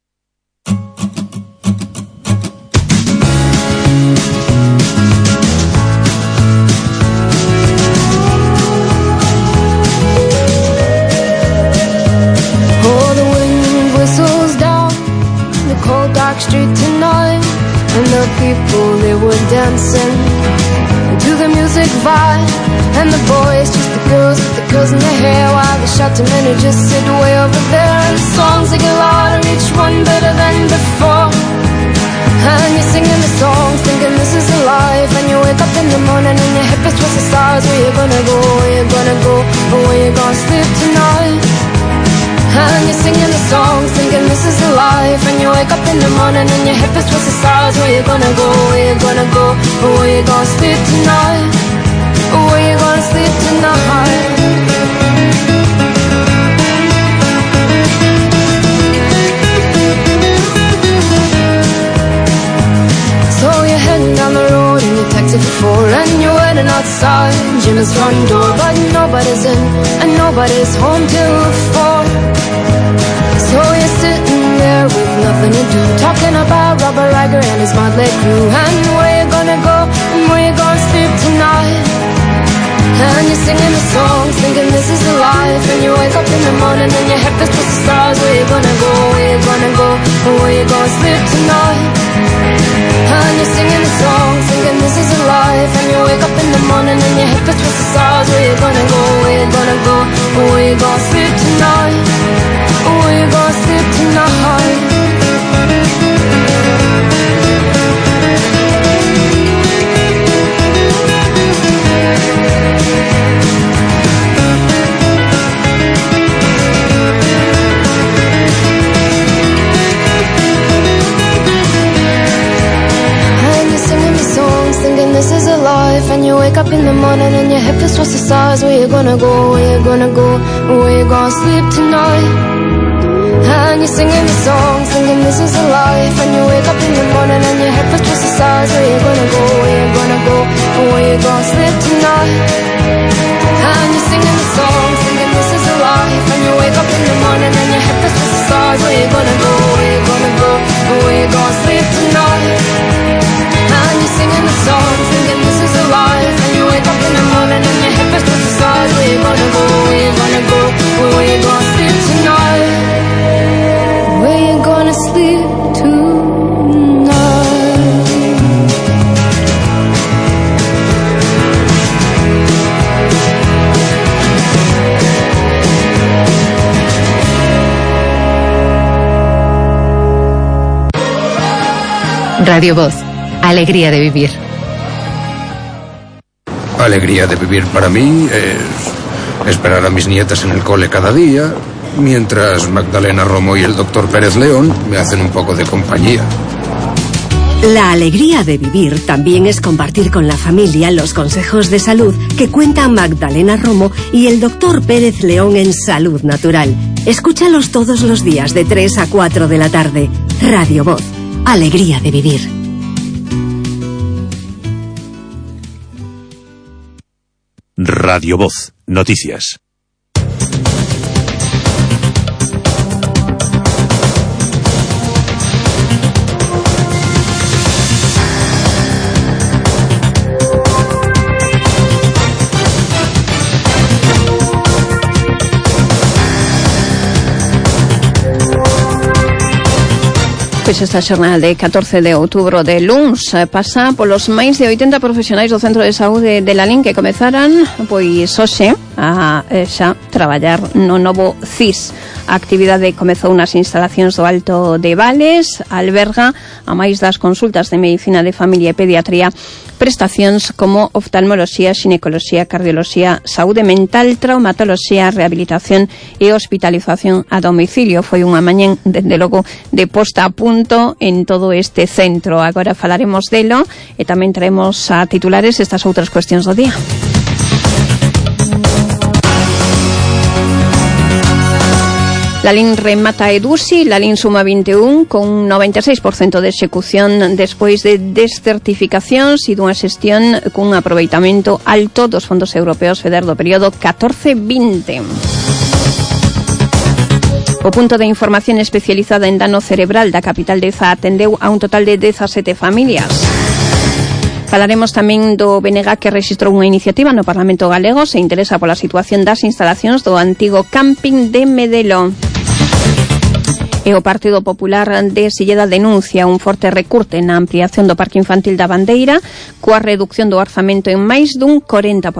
Speaker 17: Street tonight, and the people, they were dancing to the music vibe, and the boys, just the girls with the curls in their hair, while the shouting men who just sit way over there, and the songs they get louder, each one better than before, and you're singing the songs, thinking this is a life, and you wake up in the morning and your hip is towards the stars. Where you gonna go, where you gonna go, or where you gonna sleep tonight? And you're singing the songs, thinking this is a life, and you wake up in the morning and your hip is towards the stars. Where you gonna go, where you gonna go, or where you gonna sleep tonight, or where you gonna sleep tonight? So you're heading down the road in your taxi for 4, and you're waiting outside Jim's front door, but nobody's in and nobody's home till 4. So you're sitting there with nothing to do, talking about Robert Riger and his motley crew, and where you gonna go and where you gonna sleep tonight. And you're singing the songs, thinking this is the life, and you wake up in the morning and your head is towards the stars. Where you gonna go, where you gonna go, and where you gonna sleep tonight. And you're singing the songs, thinking this is a life, and you wake up in the morning and your head is towards the stars. Where you gonna go, where you gonna go, and where you gonna sleep tonight, and where you gonna sleep tonight. This is a life, and you wake up in the morning and your hip is towards the stars. Where you gonna go, where you gonna go, where you gonna sleep tonight. And you're singing the songs, thinking this is a life, and you wake up in the morning and your hip is towards the stars. Where you gonna go, where you gonna go, where you gonna sleep tonight. And you're singing the songs, thinking this is a life, and you wake up in the morning and your hip is towards the stars. Where you gonna go, where you gonna go, where you gonna sleep tonight. And you're singing the songs, thinking this is a life, and you wake up in the morning and your hip is towards the stars. Where you gonna go, where you gonna go, where you gonna sleep tonight, where you gonna sleep tonight.
Speaker 3: Radio Voz, alegría de vivir.
Speaker 14: Alegría de vivir para mí es esperar a mis nietas en el cole cada día, mientras Magdalena Romo y el doctor Pérez León me hacen un poco de compañía.
Speaker 4: La alegría de vivir también es compartir con la familia los consejos de salud que cuentan Magdalena Romo y el doctor Pérez León en Salud Natural. Escúchalos todos los días de 3 a 4 de la tarde. Radio Voz, alegría de vivir.
Speaker 18: Radio Voz, noticias.
Speaker 2: Pois esta xornada de 14 de outubro de luns pasa polos máis de 80 profesionais do Centro de Saúde de Lalín que comezaran pois hoxe a xa traballar no novo CIS. A actividade comezou nas instalacións do Alto de Vales, alberga, a máis das consultas de medicina de familia e pediatría, prestacións como oftalmoloxía, xinecoloxía, cardioloxía, saúde mental, traumatoloxía, rehabilitación e hospitalización a domicilio. Foi unha mañá, dende logo, de posta a punto en todo este centro. Agora falaremos delo e tamén traemos a titulares estas outras cuestións do día. Lalín remata a Edusi, Lalín suma 21 con un 96% de execución despois de descertificacións e dunha xestión cun aproveitamento alto dos fondos europeos FEDER do período 14-20. O punto de información especializada en dano cerebral da capital de Eza atendeu a un total de 17 familias. Falaremos tamén do BNG que rexistrou unha iniciativa no Parlamento Galego, se interesa pola situación das instalacións do antigo camping de Medelo. E o Partido Popular de Silleda denuncia un forte recurte na ampliación do Parque Infantil da Bandeira coa reducción do orzamento en máis dun 40%.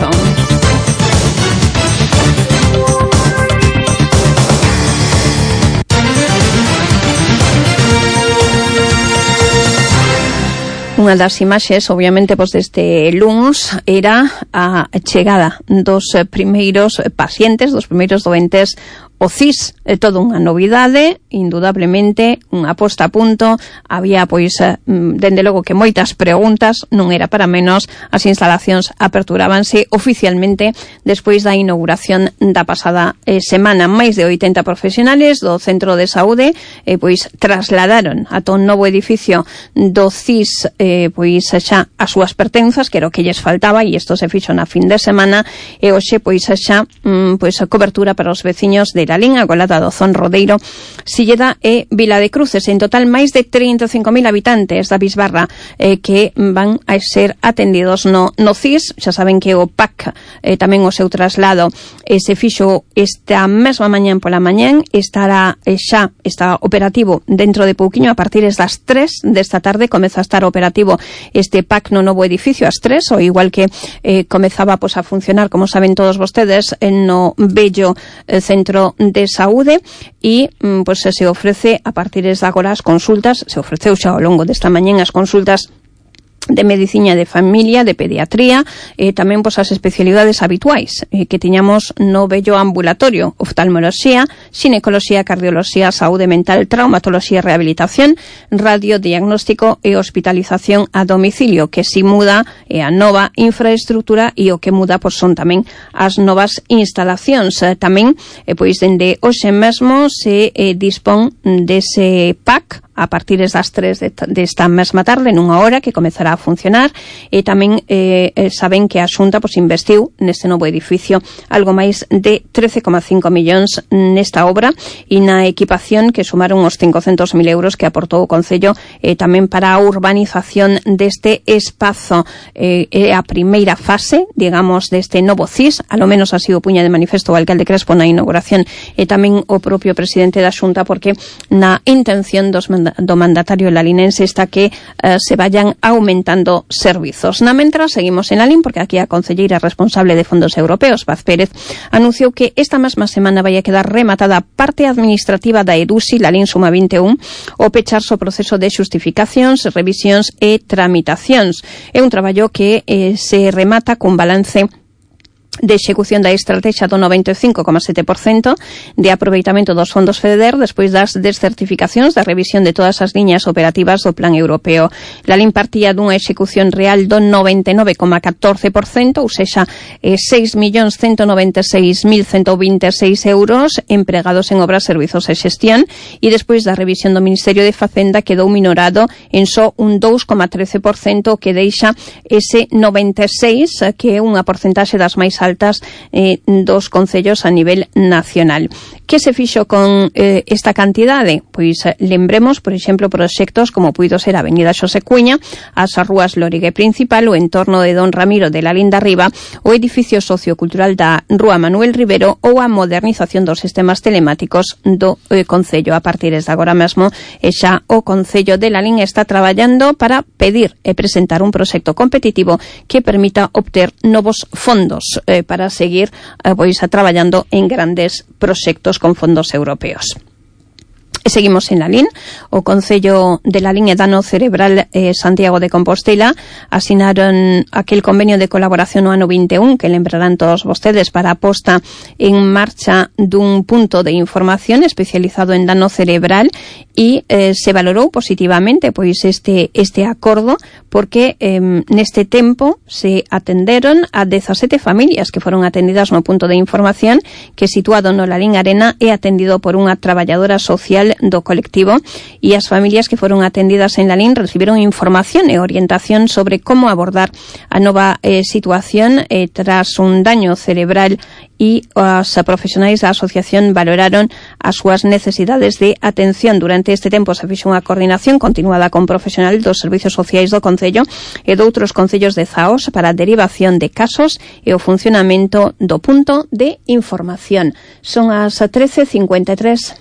Speaker 2: Unha das imaxes, obviamente, pois deste luns era a chegada dos primeiros pacientes, dos primeiros doentes o CIS. É toda unha novidade, indudablemente, unha posta a punto. Había, pois, dende logo que moitas preguntas, non era para menos. As instalacións aperturábanse oficialmente despois da inauguración da pasada semana. Máis de 80 profesionales do Centro de Saúde, pois, trasladaron ata un novo edificio do CIS, pois, xa as súas pertenzas, que era o que lles faltaba, e isto se fixo na fin de semana, e hoxe, pois, xa, pois, a cobertura para os veciños de Lalín, Agolada do Zón, Rodeiro, Silleda e Vila de Cruces. En total, máis de 35.000 habitantes da Bisbarra que van a ser atendidos no CIS. Xa saben que o PAC tamén o seu traslado se fixo esta mesma mañán pola mañán, está operativo dentro de pouquiño, a partir das 3 desta tarde comeza a estar operativo este PAC no novo edificio ás 3, ou igual que comezaba pois a funcionar, como saben todos vostedes, no bello Centro de Saúde, e pois se ofrece a partir de agora as consultas, se ofreceu xa ao longo desta mañán as consultas de medicina de familia, de pediatría, e tamén pois as especialidades habituais que tiñamos no bello ambulatorio: oftalmoloxía, xinecoloxía, cardioloxía, saúde mental, traumatoloxía, rehabilitación, radiodiagnóstico e hospitalización a domicilio, que si muda a nova infraestructura, e o que muda pois son tamén as novas instalacións. Tamén pois dende hoxe mesmo se dispón dese PAC a partir das 3 desta mesma tarde, nunha hora que comezará a funcionar. E tamén saben que a Xunta pois investiu neste novo edificio algo máis de 13,5 millóns nesta obra e na equipación, que sumaron os 500.000 euros que aportou o Concello tamén para a urbanización deste espazo. É a primeira fase, digamos, deste novo CIS, alo menos así o puña de manifesto o alcalde Crespo na inauguración, e tamén o propio presidente da Xunta, porque na intención dos do mandatario lalinense está que se vayan aumentando servizos. Na mentras, seguimos en la LIN, porque aquí a concelleira responsable de fondos europeos, Paz Pérez, anunciou que esta mesma semana vai a quedar rematada a parte administrativa da EDUSI, la LIN suma 21, o pecharse o proceso de xustificacións, revisións e tramitacións. É un traballo que se remata cun balance de execución da estrategia do 95,7% de aproveitamento dos fondos FEDER despois das descertificacións da revisión de todas as liñas operativas do plan europeo. La LIN partía dunha execución real do 99,14%, ou sexa, 6.196.126 euros empregados en obras, servizos e xestión, e despois da revisión do Ministerio de Facenda quedou minorado en só un 2,13%, que deixa ese 96%, que é unha porcentaxe das máis altas dos concellos a nivel nacional. Que se fixo con esta cantidade? Pois lembremos, por exemplo, proxectos como puido ser a Avenida Xosé Cuña, as rúas Lóriga Principal, o entorno de Don Ramiro de la Linda Riba, o edificio sociocultural da Rúa Manuel Rivero ou a modernización dos sistemas telemáticos do concello. A partir de agora mesmo, xa o concello de la Lin está traballando para pedir e presentar un proxecto competitivo que permita obter novos fondos para seguir traballando en grandes proxectos con fondos europeos. E seguimos en la LIN. O Concello de la Lin e Dano Cerebral Santiago de Compostela asinaron aquel convenio de colaboración no ano 21 que lembrarán todos vostedes para a posta en marcha dun punto de información especializado en dano cerebral e se valorou positivamente pois este acordo porque neste tempo se atenderon a 17 familias que foron atendidas no punto de información que situado no La Lin Arena e atendido por unha traballadora social do colectivo, e as familias que foron atendidas en la LIN recibiron información e orientación sobre como abordar a nova situación tras un daño cerebral, e os profesionais da asociación valoraron as súas necesidades de atención. Durante este tempo se fixo unha coordinación continuada con profesional dos servicios sociais do Concello e doutros concellos de Zaos para a derivación de casos e o funcionamento do punto de información. Son as 13:53.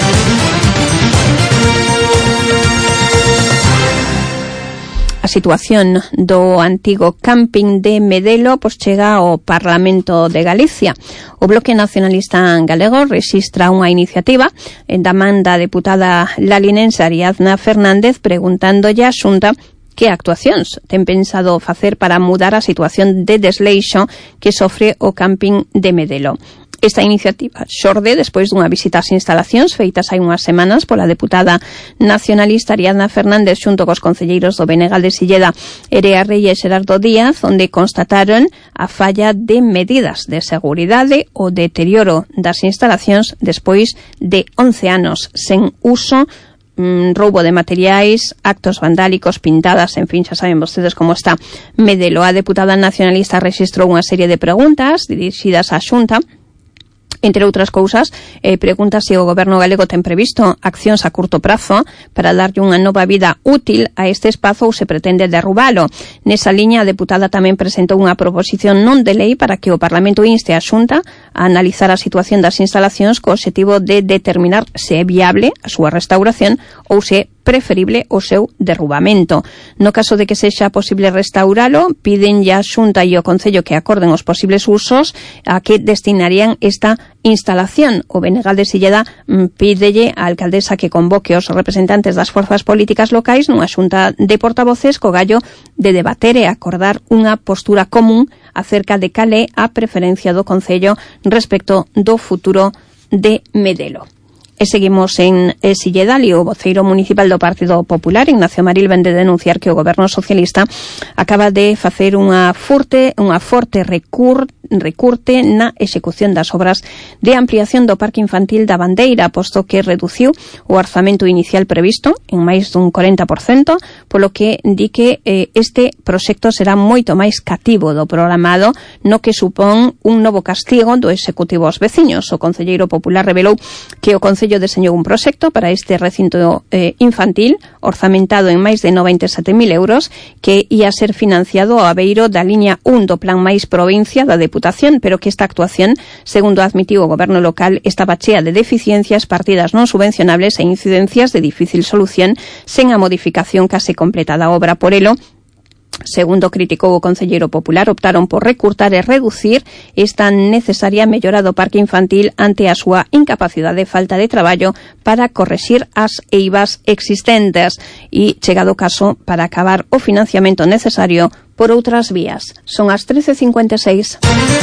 Speaker 2: A situación do antigo camping de Medelo chega ao Parlamento de Galicia. O Bloque Nacionalista Galego rexistra unha iniciativa da man da deputada lalinense Ariadna Fernández preguntándolle á Xunta que actuacións ten pensado facer para mudar a situación de desleixo que sofre o camping de Medelo. Esta iniciativa xorde despois dunha visita ás instalacións feitas hai unhas semanas pola deputada nacionalista Ariadna Fernández xunto cos concelleiros do Benegal de Silleda, Erea Rey e Xerardo Díaz, onde constataron a falla de medidas de seguridade, o deterioro das instalacións despois de 11 anos sen uso, roubo de materiais, actos vandálicos, pintadas, en fin, xa saben vostedes como está Medelo. A deputada nacionalista rexistrou unha serie de preguntas dirixidas á Xunta. Entre outras cousas, pregunta se o Goberno galego ten previsto accións a curto prazo para darlle unha nova vida útil a este espazo ou se pretende derrubalo. Nesa liña, a deputada tamén presentou unha proposición non de lei para que o Parlamento inste a Xunta a analizar a situación das instalacións co obxectivo de determinar se é viable a súa restauración ou se é preferible o seu derrubamento. No caso de que sexa posible restauralo, piden ya a Xunta e o Concello que acorden os posibles usos a que destinarían esta instalación. O Benegal de Silleda pídelle á alcaldesa que convoque os representantes das forzas políticas locais nunha xunta de portavoces co gallo de debater e acordar unha postura común acerca de cal é a preferencia do Concello respecto do futuro de Medelo. E seguimos en Silleda, e o voceiro municipal do Partido Popular, Ignacio Maril, vende denunciar que o Goberno Socialista acaba de facer unha forte recurte na execución das obras de ampliación do Parque Infantil da Bandeira, posto que reduciu o orzamento inicial previsto en máis dun 40%, polo que di que este proxecto será moito máis cativo do programado, no que supón un novo castigo do Executivo aos veciños. O concelleiro popular revelou que o Concello Concello deseñou un proxecto para este recinto infantil orzamentado en máis de 97.000 euros que ia ser financiado ao abeiro da liña 1 do Plan Máis Provincia da Deputación, pero que esta actuación, segundo admitiu o goberno local, estaba chea de deficiencias, partidas non subvencionables e incidencias de difícil solución sen a modificación case completa da obra. Por elo, segundo criticou o concelleiro popular, optaron por recurtar e reducir esta necesaria mellora do parque infantil ante a súa incapacidade e falta de traballo para correxir as eivas existentes e, chegado o caso, para acabar o financiamento necesario por outras vías. Son as 13:56.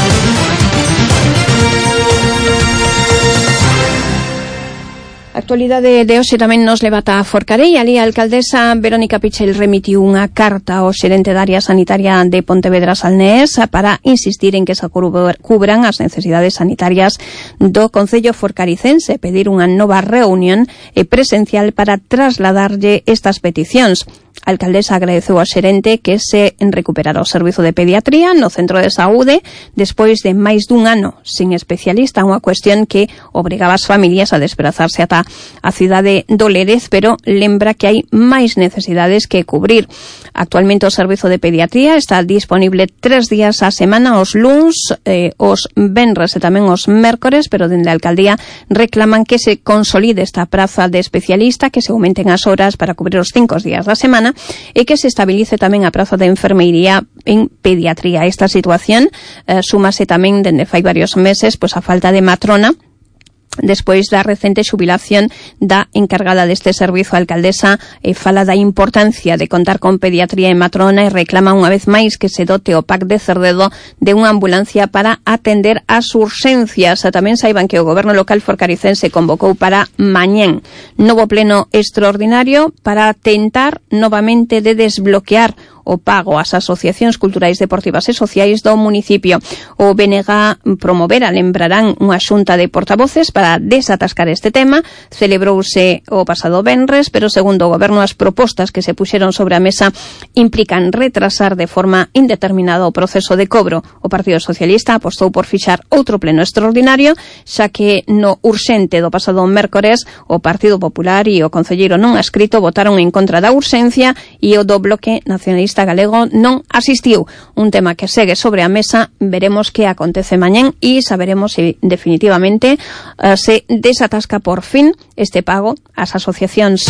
Speaker 2: A actualidade de hoxe tamén nos levata a Forcarei. Ali a alcaldesa Verónica Pichel remitiu unha carta ao xerente da área sanitaria de Pontevedra Salnés para insistir en que se cubran as necesidades sanitarias do concello forcaricense, pedir unha nova reunión presencial para trasladarlle estas peticións. A alcaldesa agradeceu ao xerente que se recuperara o servizo de pediatría no centro de saúde despois de máis dun ano sin especialista, unha cuestión que obrigaba as familias a desplazarse ata a cidade do Lérez, pero lembra que hai máis necesidades que cubrir. Actualmente o servizo de pediatría está disponible 3 días á semana, os luns, os venres e tamén os mércores, pero dende a alcaldía reclaman que se consolide esta praza de especialista, que se aumenten as horas para cubrir os 5 días da semana e que se estabilice tamén a praza de enfermeiría en pediatría. Esta situación súmase tamén dende fai varios meses pois a falta de matrona despois da recente xubilación da encargada deste servizo. A alcaldesa fala da importancia de contar con pediatría e matrona e reclama unha vez máis que se dote o PAC de Cerdedo de unha ambulancia para atender as urxencias. Tamén saiban que o goberno local forcaricense convocou para mañén novo pleno extraordinario para tentar novamente de desbloquear o pago ás asociacións culturais, deportivas e sociais do municipio. O BNG promovera, lembrarán, unha xunta de portavoces para desatascar este tema. Celebrouse o pasado venres, pero segundo o goberno as propostas que se puxeron sobre a mesa implican retrasar de forma indeterminada o proceso de cobro. O Partido Socialista apostou por fixar outro pleno extraordinario, xa que no urxente do pasado mércores o Partido Popular e o concelleiro non adscrito votaron en contra da urxencia e o do Bloque Nacionalista Galego non asistiu. Un tema que segue sobre a mesa, veremos que acontece mañén e saberemos se definitivamente se desatasca por fin este pago ás asociacións.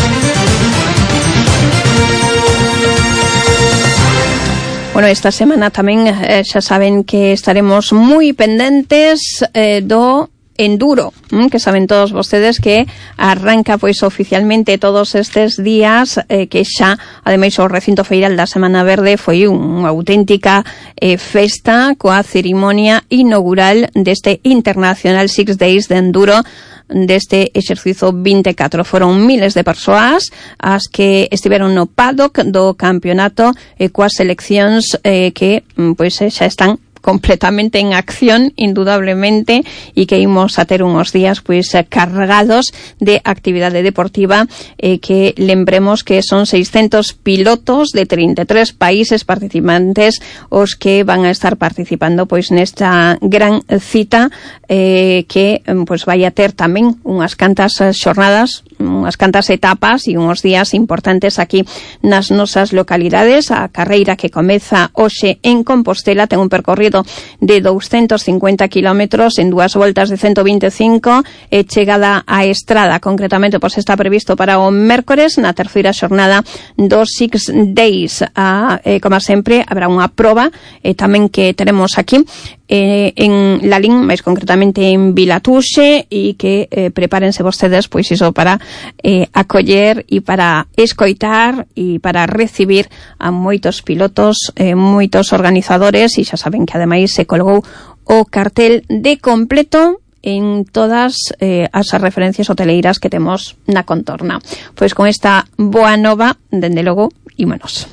Speaker 2: Bueno, esta semana tamén xa saben que estaremos moi pendentes do Enduro, que saben todos vostedes que arranca pois oficialmente todos estes días, que xa, ademais, o recinto feiral da Semana Verde foi unha auténtica festa coa cerimonia inaugural deste International 6 Days de Enduro deste exercizo 24. Foron miles de persoas as que estiveron no paddock do campeonato coas seleccións que pois xa están completamente en acción, indudablemente, e que imos a ter uns días pois cargados de actividade deportiva, que lembremos que son 600 pilotos de 33 países participantes os que van a estar participando pois nesta gran cita, que pois vai a ter tamén unhas cantas xornadas, unhas cantas etapas e uns días importantes aquí nas nosas localidades. A carreira que comeza hoxe en Compostela ten un percorrido de 250 kilómetros en 2 voltas de 125, chegada á Estrada, concretamente pois está previsto para o mércores na terceira xornada dos 6 Days. Como sempre, habrá unha proba tamén que teremos aquí en Lalín, máis concretamente en Vilatuxe, e que prepárense vostedes pois iso para acoller e para escoitar e para recibir a moitos pilotos, moitos organizadores, e xa saben que ademais se colgou o cartel de completo en todas as referencias hoteleiras que temos na contorna. Pois con esta boa nova, dende logo, ímonos.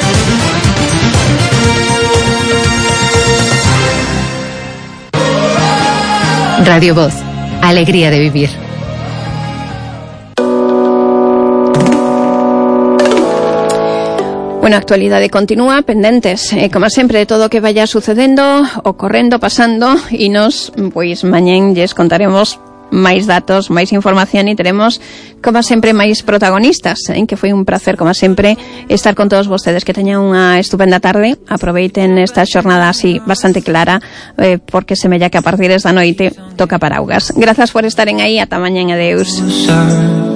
Speaker 3: Radio Voz, alegría de vivir.
Speaker 2: Bueno, a actualidade continúa, pendentes, como sempre, de todo o que vaya sucedendo, ocorrendo, pasando, e nos, pois, mañén lles contaremos máis datos, máis información e teremos, como sempre, máis protagonistas, que foi un placer, como sempre, estar con todos vostedes. Que teñan unha estupenda tarde, aproveiten esta xornada así bastante clara, porque semella que a partir desta noite toca paraugas. Grazas por estaren aí, ata mañá, adeus.